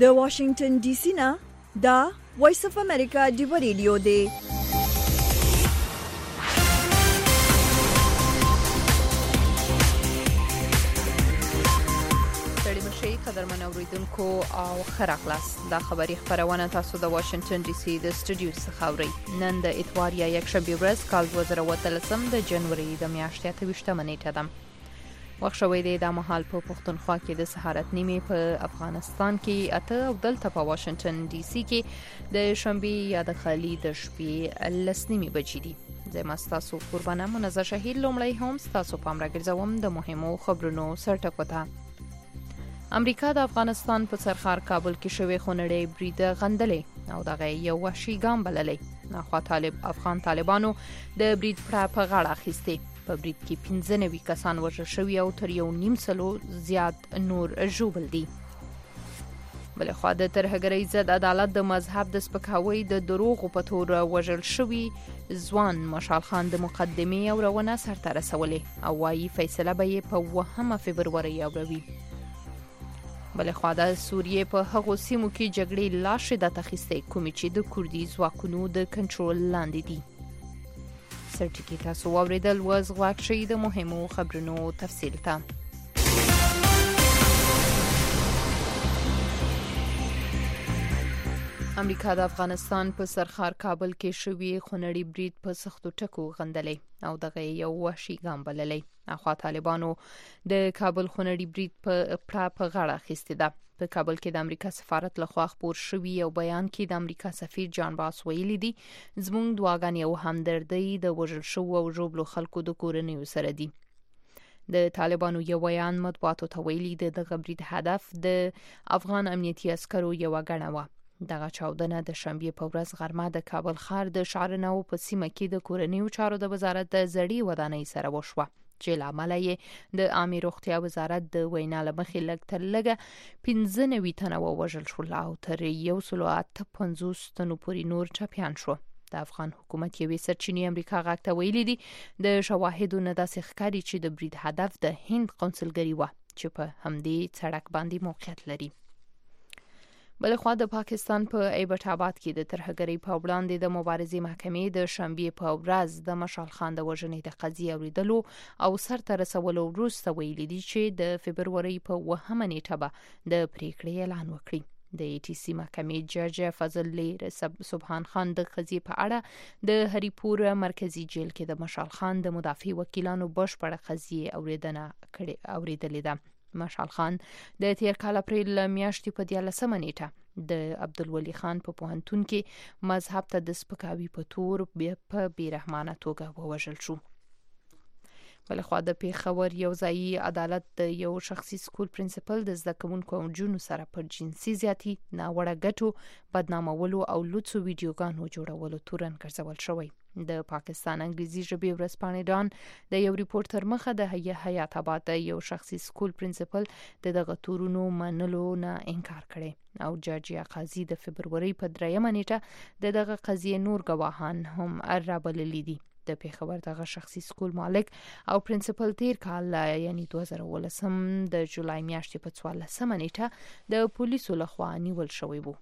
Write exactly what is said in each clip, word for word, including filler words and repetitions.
د واشنگټن ډي سي نه دا وایس اف امریکا دی ریډیو دی. قدرمن اوریدونکو او خراغلاس دا خبری خبرونه تاسو د واشنگټن ډي سي د سټوډیو څخه اورئ. نن د اتوار یا یکشنبه ورځ کال دوه زره اووه اتلسم د جنوري د میاشتې اته ویشتمه نیټه ده. وخت شوی دی د مهال په پښتونخوا کې د سهارت نیمه په افغانستان کې اته او دلته په واشنگټن ډي سي کې د شنبه یا د خالي د شپې لس نیمه بجې دي. زما تاسو قربانه منزه شهید لومړی هم تاسو پام راګرځوم د مهمو خبرونو سرټکوته. امریکا د افغانستان په سرخار کابل کې شوی خونړی برید غندلې او دغه یو وحشي ګام بللې. ناخوا طالب افغان طالبانو د برید پر په غاړه اخیستي. په برید کې پنځه نوي کسان وژل شوي او تر یو نیم سلو زیات نور ژوبل دي. بلخوا د ترهګرۍ ضد عدالت د مذهب د سپکاوي د دروغو په تور وژل شوی ځوان مشال خان د مقدمې او رونه سرته رسولې او وايي فیصله به یې په اوومه فبروري اوروي. بلخوا د سوریې په هغو سیمو کې جګړې لا شدت اخیستې کومې چې د کوردي ځواکونو د کنټرول لاندې دي. سرټکی تاسو واوریدل وز غواک شي د مهمو خبرونو تفصیل ته. امریکا د افغانستان په سرخار کابل کې شوی خونړی برید په سختو ټکو غندلې او دغه یو وحشي ګام بللې. اخوا طالبانو د کابل خونړی برید په پړه په غاړه اخیستې ده. په کابل کې د امریکا سفارت لخوا خپور شوی یو بیان کې د امریکا سفیر جان باس ویلي دي زموږ دعاګانې او همدردۍ د وژل شوو او ژوبلو خلکو د کورنیو سره دي. د طالبانو یو بیان مطبوعاتو ته ویلي د دغه برید هدف د افغان امنیتي عسکرو یو غړنه و. دغه چاودنه د شنبه په ورځ غرمه د کابل ښار د شعرنو په سیمه کې د کورنیو چارو د وزارت د زړې ودانۍ سره وشوه چې لامل یې د عامه روغتیا وزارت د وینا لمخې لږ تر لږه پنځه نوي تنه وژل شول او تر یو سل اته پنځوس تنو پورې نور ټپیان شو. د افغان حکومت یوې سرچینې امریکا غاک ته ویلي دي د شواهدو نه داسې ښکاري چې د برید هدف د هند قونسلګري و چې په همدې سړک باندې موقعیت لري. بلخوا د پاکستان په ایبټ آباد کې د ترهګرۍ په وړاندې د مبارزې محکمې د شنبه په ورځ د مشال خان د وژنې د قضیې اوریدلو او سرته رسولو وروسته ویلي دي چې د فبروري په اوومه نیټه به د پریکړې اعلان وکړي. د ای ټي سی محکمې جج فضل سبحان خان د قضیې په اړه د هریپور مرکزی جیل کې د مشال خان د مدافع وکیلانو بشپړه قضیې اوریدنه کړې اوریدلې ده. مشال خان د تیر کال اپریل میاشتې په دیارلسمه نیټه د عبدالولي خان په پوهنتون کې مذهب ته د سپکاوي په تور په بیرحمانه توګه ووژل شو. بلخوا د پیښور یو ځایي عدالت د یو شخصي سکول پرنسپل د زده کوونکو او نجونو سره پر جنسي زیاتي، ناوړه ګټو، بدنامولو او لوڅو ویډیوګانو جوړولو تورن ګرځول شوی. د پاکستان انګریزي ژبې ورځپاڼې ډان د یو ریپورت تر مخه د حیات آباد یو شخصي سکول پرنسپل د دغه تورونو منلو نه انکار کړي او جج یا قاضي د فبروري په دریمه نیټه د دغه قضیې نور ګواهان هم رابللي دي. د پیښور دغه شخصي سکول مالک او پرنسپل تیر کال یعنی دوه زره اوولسم د جولای میاشتې په څوارلسمه نیټه د پولیسو لخوا نیول شوی وو.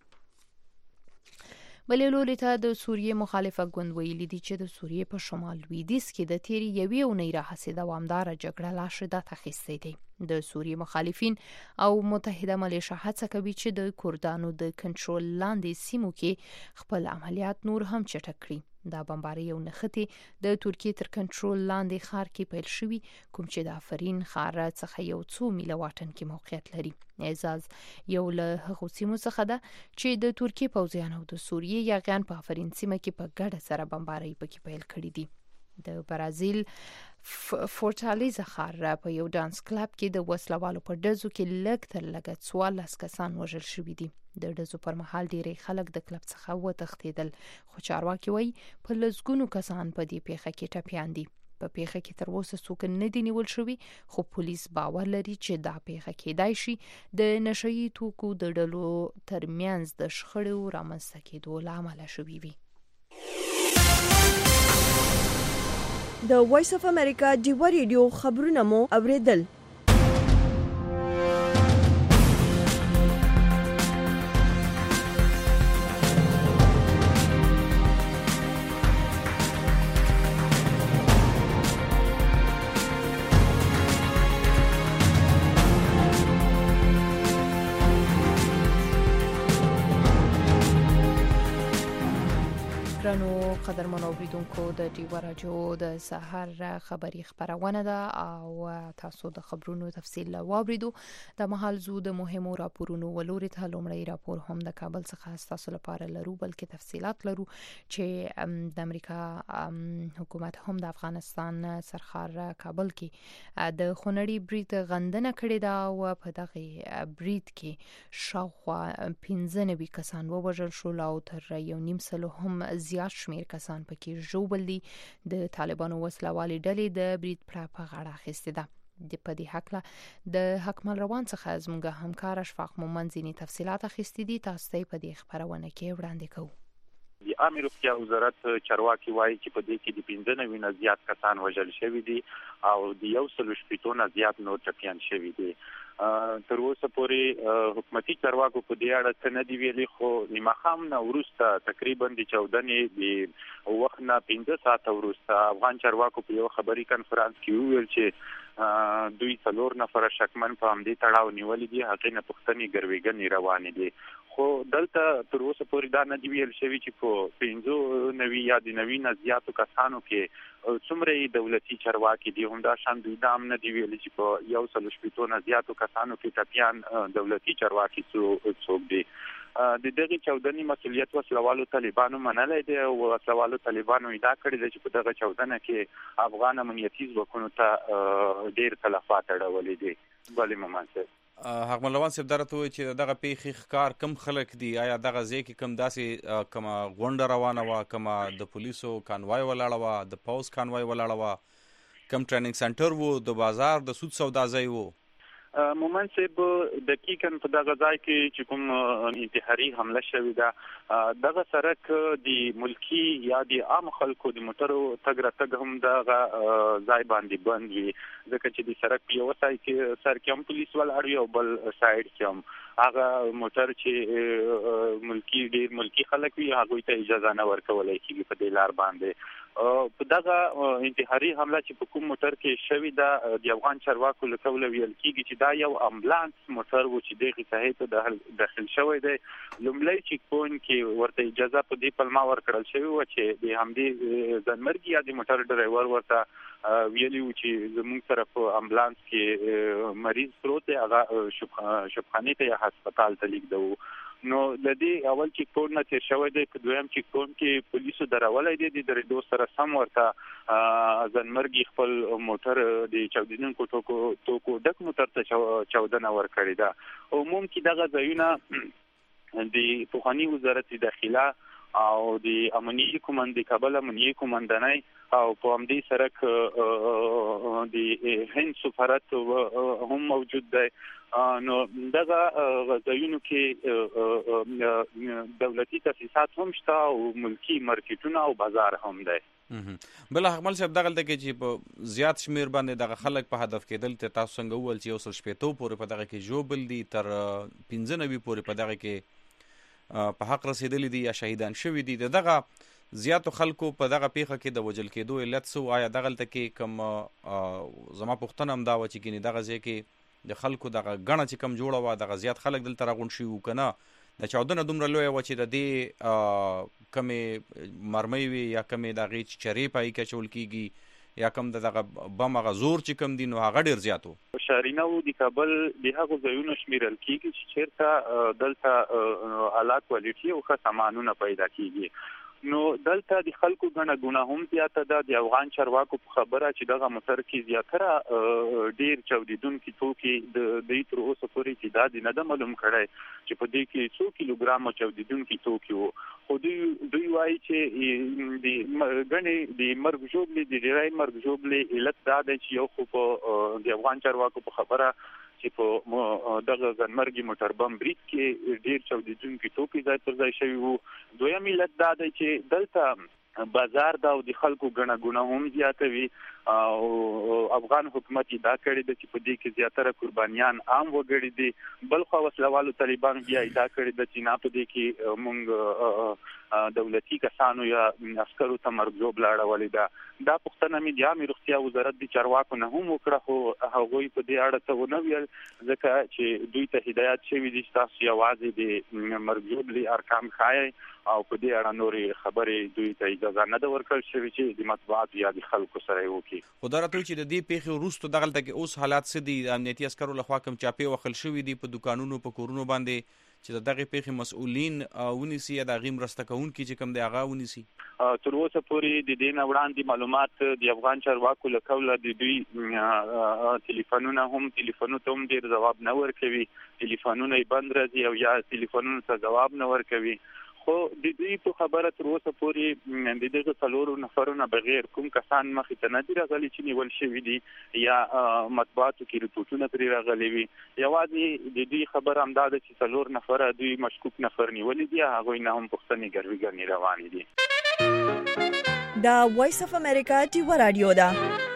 بلې لوري ته د سوریې مخالفه ګوند ویلي دي چې د سوریې په شمال لویدیځ کې د تیرې یوې اونۍ راهیسې دوامداره جګړه لا شدت اخیستې ده. د سوریې مخالفین او متحده ملیشه هڅه کوي چې د کردانو د کنټرول لاندې سیمو کې خپل عملیات نور هم چټک کړي. دا بمباري یو نښتې د ترکیې تر کنټرول لاندې ښار کې پیل شوی کوم چې د افرین ښار څخه یو څو میله واټن کې موقعیت لري. اعزاز یو له هغو سیمو څخه ده چې د ترکیې پوځیانو او د سوریې یاغیان په افرین سیمه کې په ګډه سره بمباري پکې پیل کړې دي. د برازیل فورټالیزا ښار په یو ډانس کلب کې د وسلوالو په ډزو کې لږ تر لږه څوارلس کسان وژل شوي دي. د ډزو پر مهال ډیری خلک د کلب څخه وتښتېدل خو چارواکي وایي په لسګونو کسان په دې پیښه کې ټپیان دي. په پیښه کې تر اوسه څوک نه دي نیول شوي خو پولیس باور لري چې دا پیښه کېدای شي د نشهیي توکو د ډلو ترمنځ د شخړو رامنځته کېدو له امله شوي وي. د وایس اف امریکا دی ریډیو خبرونه مو اوریدل. درنو قدرمنو اوریدونکو د ټیوا راډیو د سحر خبری خبرونه ده او تاسو د خبرونو تفصیل واوریدو د محل زو د مهمو راپورونو ولوري ته لومړی راپور هم د کابل څخه تاسو لپاره لرو بلکې تفصيلات لرو چې د امریکا حکومت هم د افغانستان سرخار کابل کې د خونړی بریټ غندنه کړې ده او په دغه بریټ کې شاوخوا پنځه نوي کسان ووژل شول او تر یو نیم سلو هم زیات شمیر کسان پکې ژوبل دي د طالبانو وسلوالي ډلې د بریټ په غاړه اخیستې ده د پدې حق د حکمل روان څخه زموږ همکار اشفاق مومن ځینې تفصيلات اخیستې دي تاسو ته په دې خبرونه کې وړاندې کوو د عامه روغتیا وزارت چارواکي وایي چې په دې کې د پنځه نوي نه زیات کسان وژل شوي دي او د یو سل شپږ نه زیات نور ټپیان شوي دي تر اوسه پورې حکومتي چارواکو په دې اړه څه نه دی ویلي خو نیمه خام نه وروسته تقریبا د چودنې د وخت نه پنځه ساعته وروسته افغان چارواکو په یو خبري کانفرنس کې ویل چې دوی څلور نفر شکمن په همدې تړاو نیولې دي هغه نه پښتني ګرویګنې روانې دي خو دلته تر اوسه پورې دا نه دی ویل شوی چې په پنځه نوي یا د نوي نه زیاتو کسانو کې څومره دولتي چارواکي دي هم دا شان دوی دا هم نه دی ویل چې په یو سل شپږ نه زیاتو کسانو کې ټپیان دولتي چارواکي څوک دي د دغه چودنې مسولیت وسلوالو طالبانو منلای دي او وسلوالو طالبانو ادعا کړې ده چې په دغه چودنه کې افغان امنیتي ځواکونو ته ډېر تلفات اړولې دي بلې ممانځه حکمل روان صاحب درته وایي چې دغه پیښې ښکار کم خلک دي آیا دغه ځای کې کم داسې کومه غونډه روانه وه کومه د پولیسو کانوای ولاړه وه د پوز کانوای ولاړه وه کم ټریننګ سنټر وو د بازار د سود سودا ځای وو مومن صاحب دقیقاً په دغه ځای کې چې کوم انتحاري حمله شوې ده دغه سړک د ملکی یا د عام خلکو د موټرو تګ راتګ هم دغه ځای باندې بند وي ځکه چې د سړک په یو ځای کې سر کې هم پولیس ولاړ وي او بل سایډ کې هم هغه موټر چې ملکی ډیر ملکی خلک وي هغه ته اجازه نه ورکولای کیږي په دې لار باندې په دغه انتحاري حمله چې په کوم موټر کې شوې ده د افغان چارواکو له قوله ویل کیږي چې دا یو امبولانس موټر و چې دغه ساحې ته داخل شوی دی لومړی چې کون کې ورته اجازه په دې پلمه ورکړل شوی و چې د همدې ځنمرګي یا د موټر ډرایور ورته ویلی و چې زموږ سره په امبولانس کې مریض پروت دی هغه شبخانه ته یا هسپتال ته لیږدو نو د دې اول چې کون نه تیر شوی دی په دویم چې کون کې پولیسو درولای دي د درېدو سره سم ورته ځنمرګي خپل موټر د چاودنونکو ټوکو ټوکو ډک موټر ته چاودنه ورکړې ده عموم کې دغه ځایونه د پوخانی وزارت داخله او د امنیتي کومند کابل امنیتي کومندانۍ او په همدې سره د هند سفارت هم موجود دی نو دغه غزاینو کې دولتي تاسیسات هم شته او ملکی مارکیټونه او بازار هم دی بل حکمل صاحب دغه ته کې چې په زیات شمیر باندې دغه خلک په هدف کېدل ته تاسو څنګه ول چې اوسل شپېتو پورې په دغه کې جوبل دي تر پنځه نوي پورې په دغه کې په حق رسیدلی دي یا شهیدان شوي دي دغه زیاتو خلکو په دغه پیښه کې د وجل کېدو علت سو آیا دغه ته کې کم زما پښتنه هم دا و چې کینی دغه ځای کې د خلکو دغه غڼه چې کم جوړه و دغه زیات خلک دلته راغون شي وکنه د چاودنه دومره لوی و چې د دې کمې مرمۍ وي یا کمې دغه چرې پای کې چول کیږي یا کم دغه بم غزور چې کم دي نو هغه ډیر زیاتو شارینه و د کابل د هغو ځایونو شمیرل کیږي چې چیرته دلته آلات کوالټي او ښه سامانونه پیدا کیږي نو دلته د خلکو غنه ګونه هم زیاته ده د افغان چارواکو په خبره چې دغه موټر کې زیاتره ډیر چاودیدونکي توکي د دې تر اوسه پورې چې دا د نه معلوم کړي چې په دې کې څو کیلوګرام چاودیدونکي توکي وو خو دوی دوی وایي چې د غني د مرګ جوړلې د ډیرای مرګ جوړلې علت دا ده چې یو خو په د افغان چارواکو په خبره چې په دغه ځنمرګي موټر بم بریټ کې ډیر چاودیدونکي توکي ځای پر ځای شوي وو دویم علت دا دی چې دلته بازار دا او د خلکو غنه ګونه هم زیاته وي او افغان حکومت دا کړی د چې په دې کې زیاتره قربانیان عام وګړي دي، بل خو وسلوالو طالبان بیا دا کړی د چې نه په دې کې مونږ دولتي کسانو یا عسکرو ته مرګ بلاړولې ده. دا پوښتنه مې د عامه روغتیا وزارت د چارواکو نه هم وکړه، خو هغوی په دې اړه څه ونه ویل، ځکه چې دوی ته هدایت شوی دي چې تاسو یوازې د مرګ ژوبلي ارقام ښایئ او په دې اړه نورې خبرې دوی ته اجازه نه ده ورکړل شوې چې د مطبوعاتو یا د خلکو سره یې وکړي. خو دا راته چې د دې پیښې وروسته دغلته کې اوس حالات څه دي؟ امنیتي عسکرو لخوا کوم چاپې وهل شوي دي په دوکانونو په کورونو باندې چې د دغې پیښې مسؤلین ونیسي یا د هغې مرسته کوونکي چې کوم دی هغه ونیسي؟ تر اوسه پورې د دې نه وړاندې معلومات د افغان چارواکو له قوله د دوی ټلیفونونه هم ټلیفونونو ته هم ډېر ځواب نه ورکوي، ټلیفونونه یې بند راځي او یا ټلیفونونو ته ځواب نه ورکوي. خو د دوی په خبره تر اوسه پورې د دغه څلورو نفرونو بغیر کوم کسان مخې ته نه دي راغلي چې نیول شوي دي یا مطبوعاتو کې رپورټونه پرې راغلي وي. یوازې د دوی خبره همدا ده چې څلور نفره دوی مشکوک نفر نیولي دي، هغوی نه هم پوښتنې ګروي ګرنې روانې دي. دا وایس اف امریکا ډیوه رادیو ده.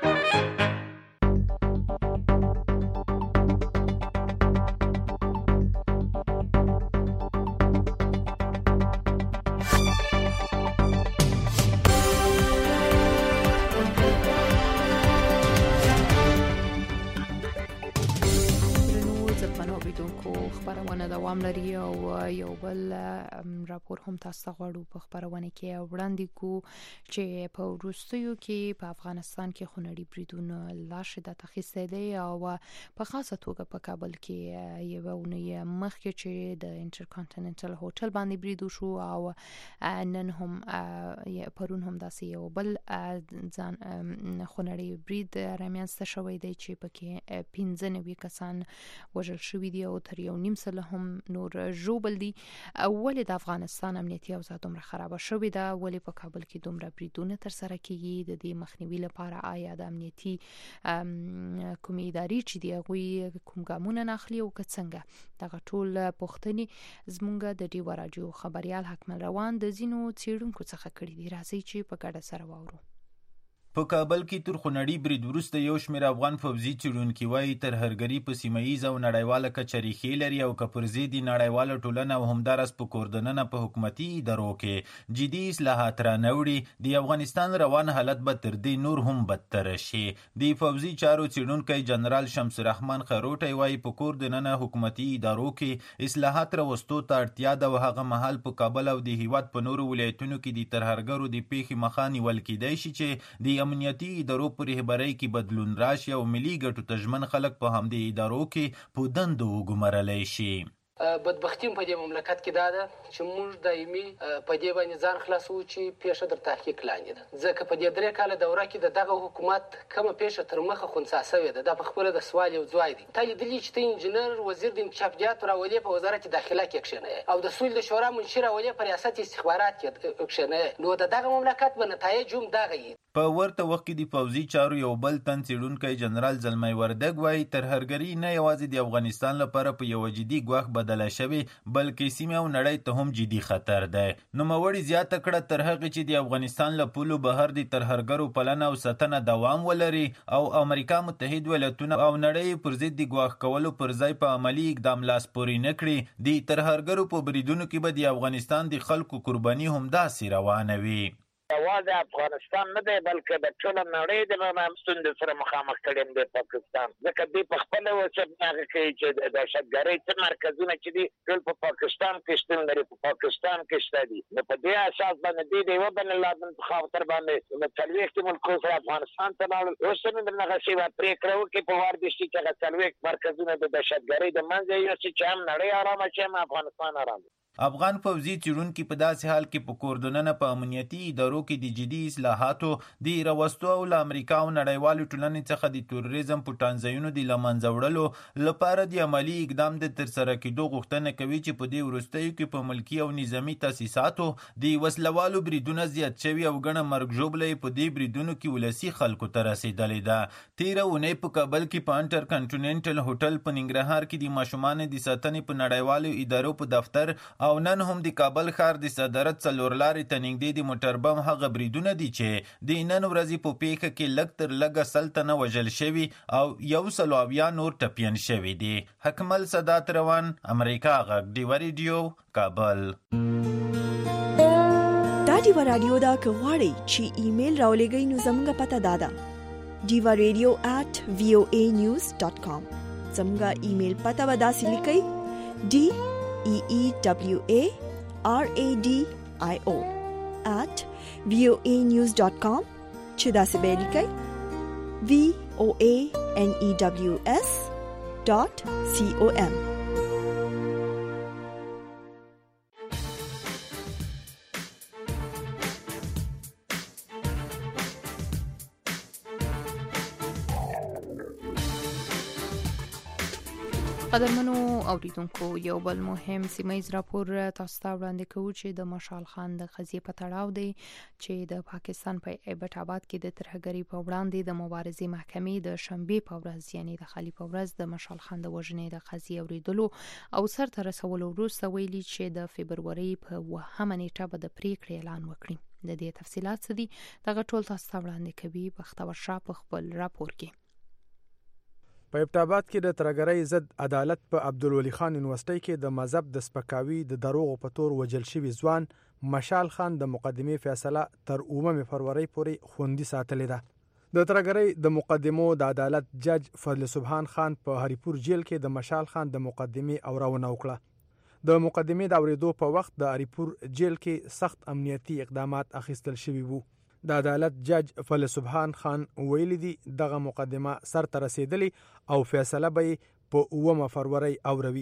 خبرونه دوام لري او یو بل راپور هم تاسو غواړو په خبرونه کې وړاندې کو چې په وروستیو کې په افغانستان کې خونړي بریدونه لا شدت اخیسته دي او په خاصه توګه په کابل کې یو ونې مخکې چې د انټرکانټیننټل هوټل باندې برید وشو او نن هم پرون هم داسې یو بل ځان خونړي برید رامنځته شوی دی چې پکې پنځه نوي کسان وژل شوي دي او تر یو نیم سله هم نور ژوبل دي. ولې د افغانستان امنیتي اوضاع دومره خرابه شوې ده؟ ولې په کابل کې دومره بریدونه تر سره کیږي؟ د دې مخنیوي لپاره آیا د امنیتي کومې ادارې چې دي هغوی کوم ګامونه نه اخلي او که څنګه؟ دغه ټول پوښتنې زموږ د ډیوه راډیو خبریال حکمل روان د ځینو څېړونکو څخه کړي دي. راځئ چې په ګډه سره واورو. په کابل کې تر خونړي برید وروسته یو شمېر افغان پوځي څېړونکي وایي ترهګري په سیمه ییزه او نړیواله کچه ریښې لري او که پر ضد نړیواله ټولنه او همداراز په کور دننه په حکومتي ادارو کې جدي اصلاحات رانوړي د افغانستان روان حالت به تر دې نور هم بدتره شي. د پوځي چارو څېړونکی جنرال شمس الرحمن خروټی وایي په کور دننه حکومتي ادارو کې اصلاحات راوستو ته اړتیا ده او هغه مهال په کابل او د هیواد په نورو ولایتونو کې د ترهګرو د پیښې مخه نیول کیدای شي چې د امنیتي ادارو پر رهبرۍ کې بدلون راشي او ملي ګټو ته ژمن خلک په همدې ادارو کې په دندو وګمارلی شي. بدبختیم په دې مملکت کې دا ده چې موږ دایمي په دې باندې ځان خلاصو چې پیښه در تحقیق لاندې ده، ځکه په دې درې کاله دوره کې د دغه حکومت کومه پیښه تر مخه خنثی شوې ده. دا په خپله د سوال یو ځای دی. تا لیدلي چې ته انجینر وزیر د انکشافاتو راولې په وزارت داخله کې کښېنئ او د سولې د شورا منشي راولې په ریاست استخبارات کې کښېنئ، نو د دغه مملکت به نتایج هم دغه وي. په ورته وخت کې د پوځي چارو یو بل تن څېړونکی جنرال زلمی وردګ وایي ترهګري نه یوازې د افغانستان لپاره په یوه جدي ګواښ بدله شوې بلکې سیمه او نړۍ ته هم جدي خطر دی. نوموړي زیاته کړه تر هغې چې د افغانستان له پولو بهر د ترهګرو پالنه او ساتنه دوام ولري او امریکا متحد ولایتونه او نړۍ پر ضد د ګواښ کولو پر ځای په عملي اقدام لاس پورې نه کړي، د ترهګرو په بریدونو کې به د افغانستان د خلکو قرباني هم داسې روانه وي. یوازې افغانستان نه دی بلکې د ټوله نړۍ د ستونزو سره مخامخ کړی دی پاکستان، ځکه دوی په خپله وسب هغه کوي چې د دهشتګرۍ څه مرکزونه چې دي ټول په پاکستان کې شتون لري، په پاکستان کې شته دي. نو په دې اساس باندې دوی د یوه بین اللادن په خاطر باندې د څلوېښتو ملکونو سره افغانستان ته لاړل. اوس هم درنغه شوې پرېکړه وکړي په واردشتي چې هغه څلوېښت مرکزونه د دهشتګرۍ د منځه یوسي چې هم نړۍ ارامه شي هم افغانستان ارامه. افغان پوځي څېړونکي په داسې حال کې په کور دننه په امنیتي ادارو کې د جدي اصلاحاتو د راوستو او له امریکا او نړیوالو ټولنې څخه د تروریزم په ټانځایونو د له منځه وړلو لپاره د عملي اقدام د ترسره کېدو غوښتنه کوي چې په دې وروستیو کې په ملکي او نظامي تاسیساتو د وسلوالو بریدونه زیات شوي او ګڼه مرګ ژوبله په دې بریدونو کې ولسي خلکو ته رسېدلې ده. تېره اونۍ په کابل کې په انټر کنټیننټل هوټل په ننګرهار کې د ماشومانو د ساتنې په نړیوالو ادارو په دفتر او نن هم د کابل ښار د صدارت څلور لارې ته نږدې د موټر بم هغه بریدونه دي چې د نن ورځې په پیښه کې لږ تر لږه سل تنه وژل شوي او یو سل اویا نور ټپیان شوي دي. حکمل سادات روان، امریکا غږ، ډیوه ریډیو، کابل. دا ډیوه رادیو دا که غواړئ چې ایمیل راولېږئ نو زموږ پته دا ده ډیوه ریډیو ایٹ وی او ای نیوز ډاٹ کام. زموږ ایمیل پته به داسې لیکئ ډي ای ای ډبلیو ای آر ای ډي آی او ایٹ وی او ای نیوز ډاٹ کام چې داسې به لیکئ وی او ای ان ای ډبلیو اس ډاٹ سی او ام. قدرمنو اوریدونکو، یو بل مهم سیمه‌ایز راپور تاسو ته وړاندې کوو چې د مشال خان د قضیې په تړاو دی چې د پاکستان په ایبټ آباد کې د ترهګرۍ په وړاندې د مبارزې محکمې د شنبې په ورځ یعنی د خالي په ورځ د مشال خان د وژنې د قضیې اوریدلو او سرته رسولو وروسته ویلي چې د فبرورۍ په اوومه نیټه به د پریکړې اعلان وکړي. د دې تفصیلات څه دي دغه ټول تاسو ته وړاندې کوي بختور شاه په خپل راپور کې. په ایبټ آباد کې د ترهګرۍ ضد عدالت په عبدالولي خان یونیورسيټي کې د مذهب د سپکاوي د دروغو په تور وجل شوی ځوان مشال خان د مقدمې فیصله تر اوومه فروری پورې خوندي ساتلې ده. د ترهګرۍ د مقدمو د عدالت جج فضل سبحان خان په هریپور جیل کې د مشال خان د مقدمې اورونه وکړه. د مقدمې د اوریدو په وخت د هریپور جیل کې سخت امنیتي اقدامات اخیستل شوي وو. د عدالت جج فضل سبحان خان ویلي دي دغه مقدمه سر ته رسیدلی او فیصله به په اوومه فروری اوروي.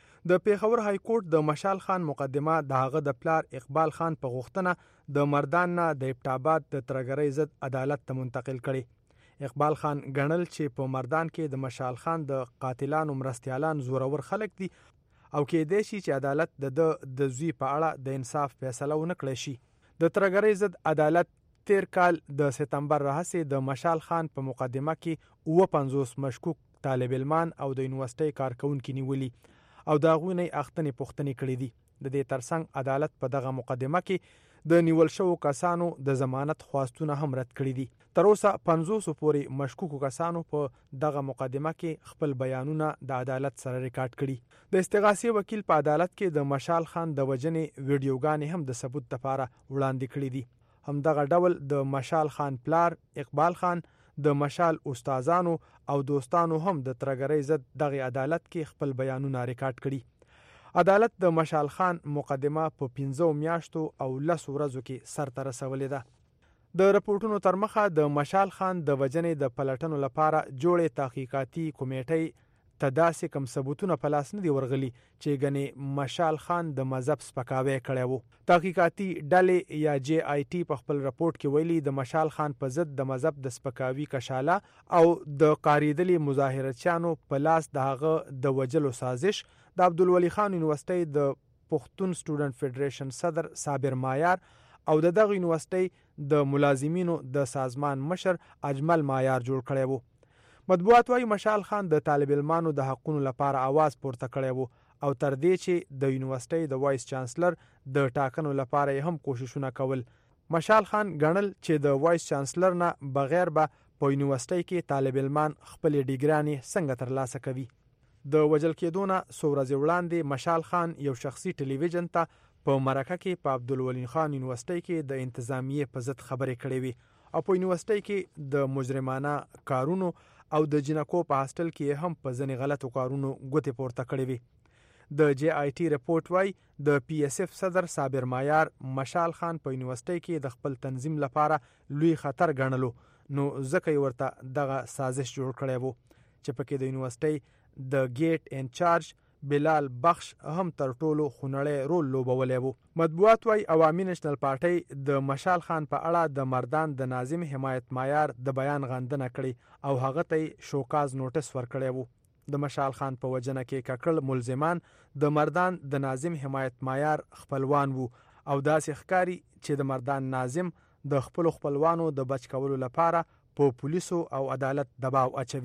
د پیښور های کورټ د مشال خان مقدمه د هغه د پلار اقبال خان په غوښتنه د مردان نه د ایبټ آباد د ترهګرۍ ضد عدالت ته منتقل کړي. اقبال خان ګڼل چې په مردان کې د مشال خان د قاتلانو مرستیالان زورور خلک دي او کېدای شي چې عدالت د د زوی په اړه د انصاف فیصله ونه کړي شي. د ترهګرۍ ضد عدالت تیر کال د سپتمبر راهیسې د مشال خان په مقدمه کې اوه پنځوس مشکوک طالب علمان او د یونیورسيټي کارکونکي نیولي او د هغوی نه اخیستنې پوښتنې کړې دي. د دې ترڅنګ عدالت په دغه مقدمه کې د نیول شوو کسانو د ضمانت خواستونه هم رد کړي دي. تر اوسه پنځوس پورې مشکوکو کسانو په دغه مقدمه کې خپل بیانونه د عدالت سره ریکارډ کړي. د استغاثې وکیل په عدالت کې د مشال خان د وژنې ویډیوګانې هم د ثبوت لپاره وړاندې کړي دي. همدغه ډول د مشال خان پلار اقبال خان د مشال استادانو او دوستانو هم د ترهګرۍ ضد دغه عدالت کې خپل بیانونه ریکارډ کړي. عدالت د مشال خان مقدمه په پنځو میاشتو او لس ورځو کې سرته رسولې ده. د رپورټونو تر مخه د مشال خان د وژنې د پلټنو لپاره جوړې تحقیقاتي کمیټې ته داسې کم ثبوتونه په لاس نه دي ورغلي چې ګنې مشال خان د مذهب سپکاوی کړی وو. تحقیقاتي ډلې یا جی آی ټي په خپل رپورټ کې ویلي د مشال خان په ضد د مذهب د سپکاوي کشاله او د قاریدلي مظاهرچیانو په لاس د هغه د وجلو سازش د عبدالولي خان یونیورسيټي د پښتون سټوډنټ فدریشن صدر صابر مایار او د دغه یونیورسيټي د ملازمینو د سازمان مشر اجمل مایار جوړ کړی وو. مطبوعات وايي مشال خان د طالب علمانو د حقونو لپاره आवाज پورته کړی وو او تر دې چې د یونیورسيټي د وایس چانسلر د ټاکنو لپاره هم کوششونه کول. مشال خان ګڼل چې د وایس چانسلر نه بغیر به په یونیورسيټي کې طالب علمان خپل ډیګرانې څنګه ترلاسه کوي. د وژل کېدو نه څو ورځې وړاندې مشال خان یو شخصي ټلویزیون ته په مرکه کې په عبدالولي خان یونیورسيټي کې د انتظامیې په ضد خبرې کړې وي او په یونیورسيټي کې د مجرمانه کارونو او د جنکو په هاستل کې هم په ځنې غلطو کارونو ګوتې پورته کړې وي. د جی آی ټي رپورټ وايي د پی اس اف صدر صابر مایار مشال خان په یونیورسيټي کې د خپل تنظیم لپاره لوی خطر ګڼلو نو ځکه یې ورته دغه سازش جوړ کړی وو چې پکې د یونیورسيټي د ګیټ انچارج بلال بخش هم تر ټولو خونړی رول لوبولی وو. مطبوعات وايي عوامي نېشنل پارټۍ د مشال خان په اړه د مردان د ناظم حمایت مایار د بیان غندنه کړې او هغه ته شوکاز نوټس ورکړی وو. د مشال خان په وجنه کې ککړ ملزمان د مردان د ناظم حمایت مایار خپلوان وو او داسې ښکاري چې د مردان ناظم د خپل خپلوانو د بچ کولو لپاره په پولیسو او عدالت دباو اچوي.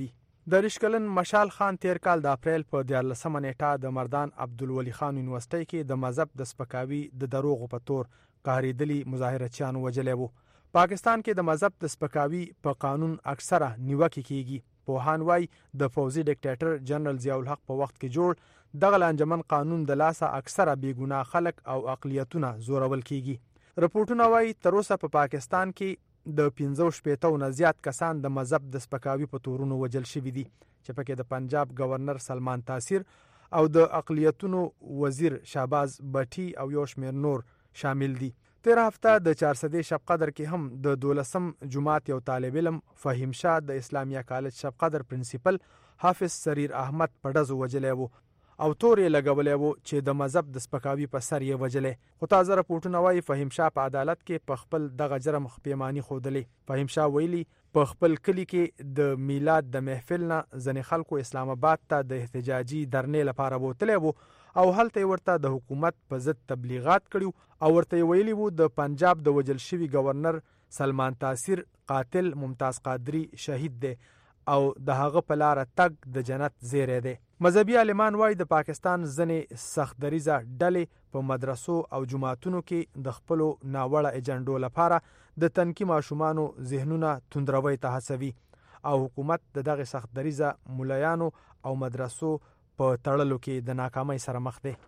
د ریشکلن مشال خان تیر کال د اپریل په دیارلسمه نیټه د مردان عبدالولي خان یونیورسيټي کې د مذهب د سپکاوي د دروغو په تور قهریدلي مظاهرچیان وجلې وو. پاکستان کې د مذهب د سپکاوي په قانون اکثره نیوکه کیږي. پوهان وايي د فوزي ډیکټیټر جنرال ضیاء الحق په وخت کې جوړ دغه انجمن قانون د لاسه اکثره بیګناه خلک او اقلیتونه زورول کیږي. رپورټونه وايي تر اوسه په پاکستان کې د پنځه شپېته نه زیات کسان د مذهب د سپکاوي په تورونو وجل شوي دي چې پکې د پنجاب گورنر سلمان تاثیر او د اقلیتونو وزیر شهباز بټي او یو شمېر نور شامل دي. تیر هفته د چارسدې شب قدر کې هم د دولسم جماعت یو طالب علم فهیم شاه د اسلامیه کالج شب قدر پرنسپل حافظ سریر احمد په ډزو وجلې وو او تورې لګولې وو چې د مذهب د سپکاوي په سر یې وجلې. خو تازه رپورټونه وايي فهیم شاه په عدالت کې په خپل دغه جرم خپېماني ښودلې. فهیم شاه ویلي په خپل کلی کې د میلاد د محفل نه ځینې خلکو اسلام آباد ته د احتجاجي درنې لپاره بوتلی وو او هلته ورته د حکومت په ضد تبلیغات کړي او ورته ویلي وو د پنجاب د وجل شوي گورنر سلمان تاثیر قاتل ممتاز قادری شهید دی او د هغه په لار تګ د جنت زیری دی. مذهبي عالمان وايي د پاکستان ځنې سخت دریزه ډلې په مدرسو او جماعتونو کې د خپلو ناوړه ایجنډو لپاره د تنکي ماشومانو ذهنونه توندروي ته هڅوي او حکومت د دغه سخت دریزه مولایانو او مدرسو په تړلو کې د ناکامۍ سره مخ دی.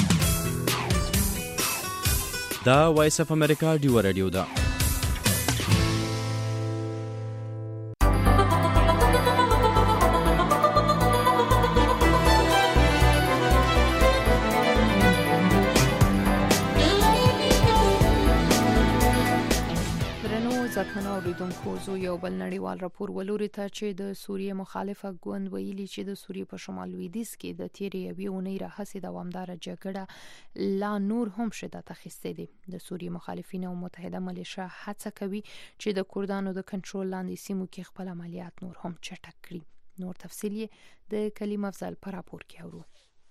دا وایس اف امریکا ډیو رادیو ده. اوریدونکو زو یو بل نړیوال راپور ولوري ته چې د سوریې مخالفه ګوند ویلي چې د سوریې په شمال لویدیځ کې د تیرې یوې اونۍ راهیسې دوامداره جګړه لا نور هم شدت اخیستی دی. د سوریې مخالفین او متحده ملیشه هڅه کوي چې د کردانو د کنټرول لاندې سیمو کې خپل عملیات نور هم چټک کړي. نور تفصیل یې د کلیم افضل په راپور کې اورو.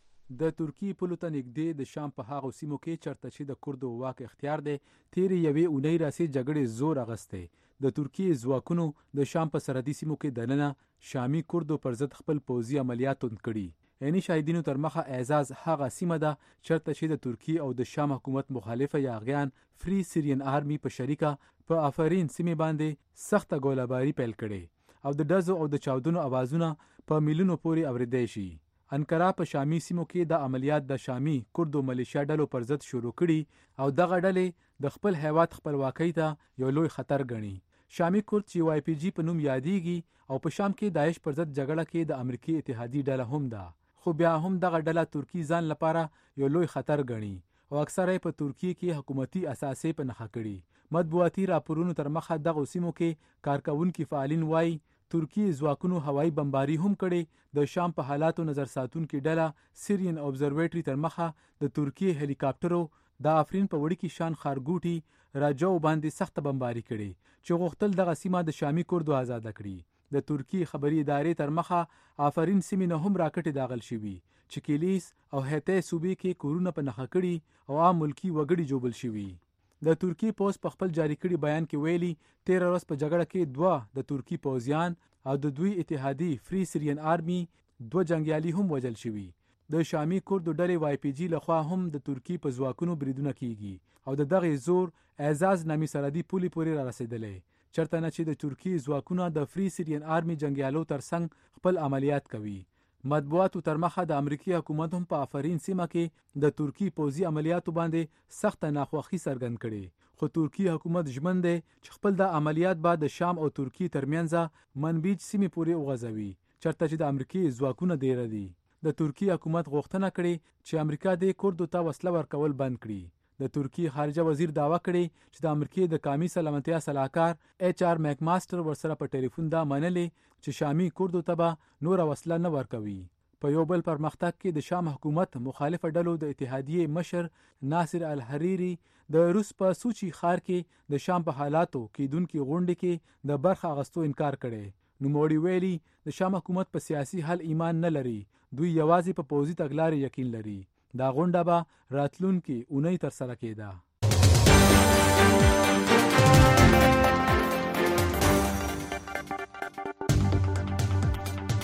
د ترکی په لور ته نږدې د شام په هغو سیمو کې چرته چې د کردو واک اختیار دی تیرې یوې اونۍ راهیسې جګړې زور اخیستی. د ترکی ځواکونو د شام په سرحدي سیمو کې دننه شامي کردو پر ضد خپل پوځي عملیات توند کړي. عیني شاهدینو تر مخه اعزاز هغه سیمه ده چرته چې د ترکی او د شام حکومت مخالفه یاغیان فری سیرین آرمی په شریکه په آفرین سیمه باندې سخته ګوله‌باري پیل کړي او د ډزو او د چاودنو اوازونه په میلیونو پورې اوریدای شي. انقره په شامي سیمو کې د عملیات د شامي کردو ملیشیا ډلو پر ضد شروع کړي او دغه ډلې د خپل هیواد خپلواکۍ ته یو لوی خطر ګڼي. شامي کورد چې وای پی جی په نوم یادېږي او په شام کې داعش پر ضد جګړه کې د امریکای اتحادیې ډله هم ده، خو بیا هم دغه ډله ترکی ځان لپاره یو لوی خطر ګڼي او اکثره په ترکیه کې حکومتي اساسې په نښه کړي. مطبوعاتي راپورونو تر مخه دغه سیمو کې کارکونکي فعالین وایي ترکی ځواکونو هوایي بمباري هم کړي. د شام په حالاتو نظر ساتونکي ډله سیرین اوبزرویټري تر مخه د ترکیه هلیکاپټرو د آفرین په وړي کې شان خارګوټي راجو باندې سخت بمباري کړي چې غوښتل دغه سیمه د شامي کردو آزاد کړي. د ترکی خبري ادارې تر مخه آفرین سیمه نه هم راکټي داخل شوي چې کلیس او هته صوبې کې کورونه په نخښه کړي او عام ملکی وګړي جوړل شوي. د ترکی پوز په خپل جاری کړي بیان کې ویلي تیر ورځ په جګړه کې دوه د ترکی پوځیان او د دوی اتحادی فری سیرین آرمی دوه جنگیالي هم وژل شوي. د شامي کردو ډلې وای پی جی لخوا هم د ترکی په ځواکونو بریدونه کیږي او د دغه زور اعزاز نامي سرحدي پولې پورې را رسیدلې چرته نه چې د ترکی ځواکونه د فری سیرین آرمی جنگیالو ترڅنګ خپل عملیات کوي. مطبوعاتو تر مخه د امریکای حکومت هم په آفرین سیمه کې د ترکی پوځي عملیاتو باندې سخت ناخوښي څرګند کړي، خو ترکی حکومت ژمن دی چې خپل د عملیات بعد د شام او ترکی ترمنځ منبیج سیمه پورې وغځوي چرته چې د امریکای ځواکونه ډیر دي. د ترکی حکومت غوښتنه کړې چې امریکا د کردو ته وسله ورکول بند کړي. د ترکی خارجه وزیر داوا کړی چې د امریکای د قومي سلامتیا صلاحکار ایچ آر میک ماستر ورسره په ټلیفون دا منلې چې شامي کردو ته به نور وسله نه ورکوي. په یو بل پرمختګ کې د شام حکومت مخالفه ډلو د اتحادیې مشر ناصر الحریری د روس په سوچي ښار کې د شام په حالاتو کېدونکې غونډې کې د برخه اخیستو انکار کړی. نوموړي ویلي د شام حکومت په سیاسي حل ایمان نه لري، دوی یوازې په پوځي تګلارې یقین لري. دا غونډه به راتلونکي اونۍ ترسره کېده.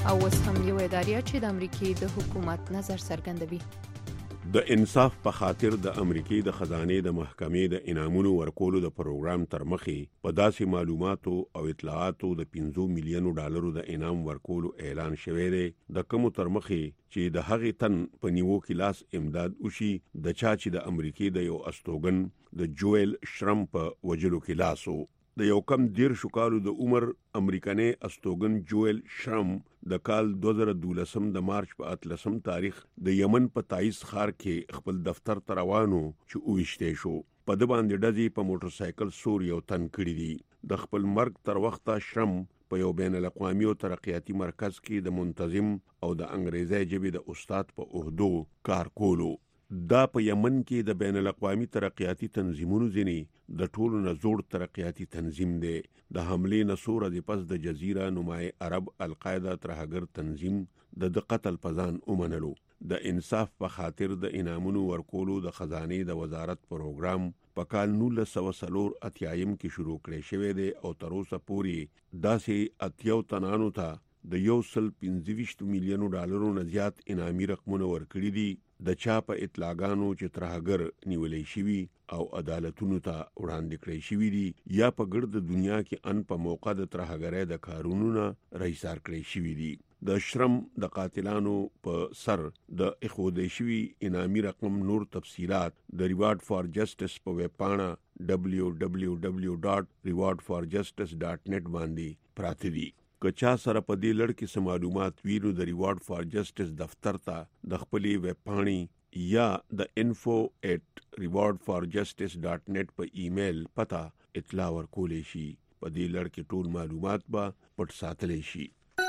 او اوس هم یو ادارې چې د امریکای د حکومت نظر څرګندوي. د انصاف په خاطر د امریکای د خزانې د محکمې د انعامونو ورکولو د پروګرام تر مخې په داسې معلوماتو او اطلاعاتو د پنځه میلیونو ډالرو د انعام ورکولو اعلان شوی دی، د کوم تر مخې چې د هغې تن په نیوو کې لاس امداد وشي د چا چې د امریکای د یو استوګن د جویل شرم په وجلو کې لاسو. د یو کم دیر شو کالو د عمر امریکاني استوګن جویل شرم د کال دو هزار دولسم د مارچ په اتلسم تاریخ د یمن په تایز خار کې خپل دفتر ته روانو چې اوښته شو. په د باندې ډزې په موټر سایکل سور یو تن کړی دی. د خپل مرګ تر وخته شرم په یو بین الاقوامي او ترقیاتي مرکز کې د منتظم او د انګریزي ژبې د استاد په عہدو کار کولو. دا په یمن کې د بین الاقوامي ترقیاتي تنظیمونو ځینی د ټولو نه زوړ ترقیاتي تنظیم دی. د حملې نه څو ورځې پس د جزیره نمای عرب القاعده ترهګر تنظیم د د قتل پزان اومنلو. د انصاف په خاطر د انعامونو ورکولو د خزانې د وزارت پروګرام په کال نولس سوه څلور اتیایم کې شروع کړی شوی دی او تر اوسه پورې داسې اتیاو تنانو ته د یو سل پنځه ویشت میلیونو ډالرو نه زیات انعامي رقمونه ورکړي دي د چا په اطلاعګانو چې ترهګر نیولې شوي او عدالتونو ته وړاندې کړی شوي دي یا په ګرد دنیا کې ان په موقع د ترهګرۍ د کارونو نه رئیسار کړی شوي دي. د شرم د قاتلانو په سر د اخودې شوي انعامي رقم نور تفصیلات د ریوارډ فار جسټس په ویب پاڼه دبلیو دبلیو دبلیو ډاټ ریوارډ فار جسټس ډاټ نیټ باندې پراته دي. که چا سره په دې لړ کې معلومات ویلو د ریوارډ فار جسټس دفتر ته د خپلې ویب پاڼې یا د انفو ایٹ ریوارډ فار جسټس ډاټ نیټ په ایمیل پتا اطلاع ورکولې شي. په دې لړ کې ټول معلومات به پټ ساتلی شي.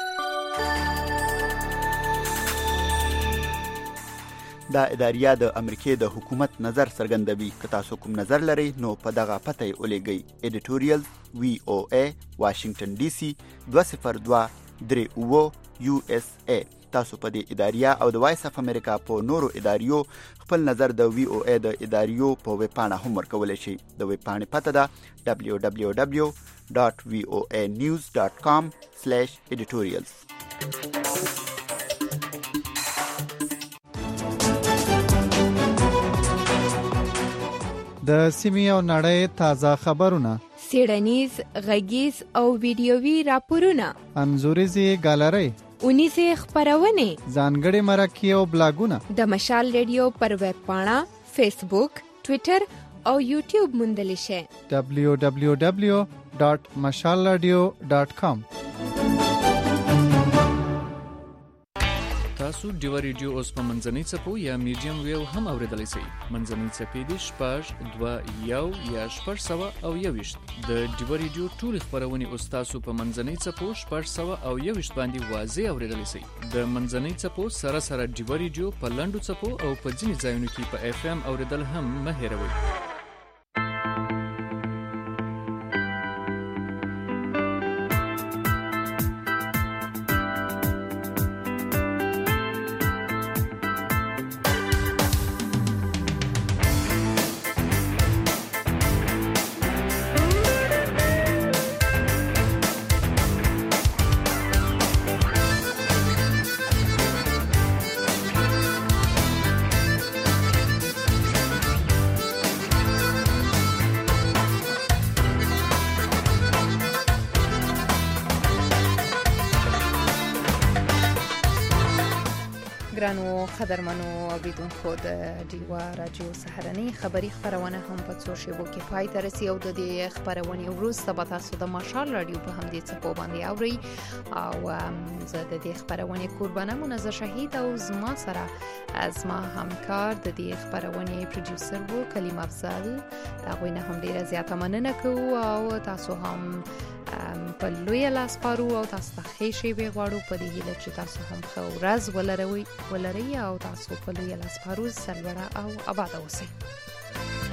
دا اداریه د امریکای د حکومت نظر څرګندوي. که تاسو کوم نظر لرئ نو په دغه پته یې ولیږئ. ایډیټوریال وی او ای واشنگټن ډي سي دوه صفر دوه درې اوه یو اس ای. تاسو په دې اداریه او د وایس اف امریکا په نورو اداریو خپل نظر د وی او ای د اداریو په ویب پاڼه هم ورکولی شئ. د ویب پاڼې پته ده دبلیو دبلیو دبلیو ډاټ وی او ای نیوز ډاټ کام سلیش ایډیټوریالز. د سیمې او نړۍ تازه خبرونه، څېړنیز، غږیز او ویډیوي راپورونه، انځوریزې ګالرۍ، اونیزې خپرونې، ځانګړي مرکې او بلاګونه د مشال ریډیو پر ویب پاڼه، فیسبوک، ټویټر او یوټیوب موندلی شئ. دبلیو دبلیو دبلیو ډاټ مشال رادیو ډاټ کام. تاسو ډیو ریډیو اوس په منځنۍ څپو یا میډیم ویو هم اوریدلی شئ. منځنۍ څپې دي شپږ دوه یو یا شپږ سوه او یوویشت. د ډیو ریډیو ټولې خپرونې اوس تاسو په منځنۍ څپو شپږ سوه او یوویشت باندې واضح اوریدلی شئ. د منځنۍ څپو سره سره ډیو ریډیو په لنډو څپو او په ځینې ځایونو کې په اف ام اوریدل هم مه هیروئ. ګرانو قدرمنو اوریدونکو، د ډیوا راډیو سهارنۍ خبري خبرونه هم په څو شیبو کې پای ته رسي او د دې خبرونې وروسته به تاسو د مشال راډیو په همدې څپو باندې اورئ. او زه د دې خبرونې قربانه منزه شهید او زما سره زما همکار د دې خبرونې پروډوسر وو کلیم افضل. د هغوی نه هم ډیره زیاته مننه کوو او تاسو هم په لویه لاس پارو او تاسو ته ښې شیبې غواړو په دې هیله چې تاسو هم ښه ورځ ولرئ ولرئ او تاسو په لویه لاس پارو سرلوړه او آباده اوسئ.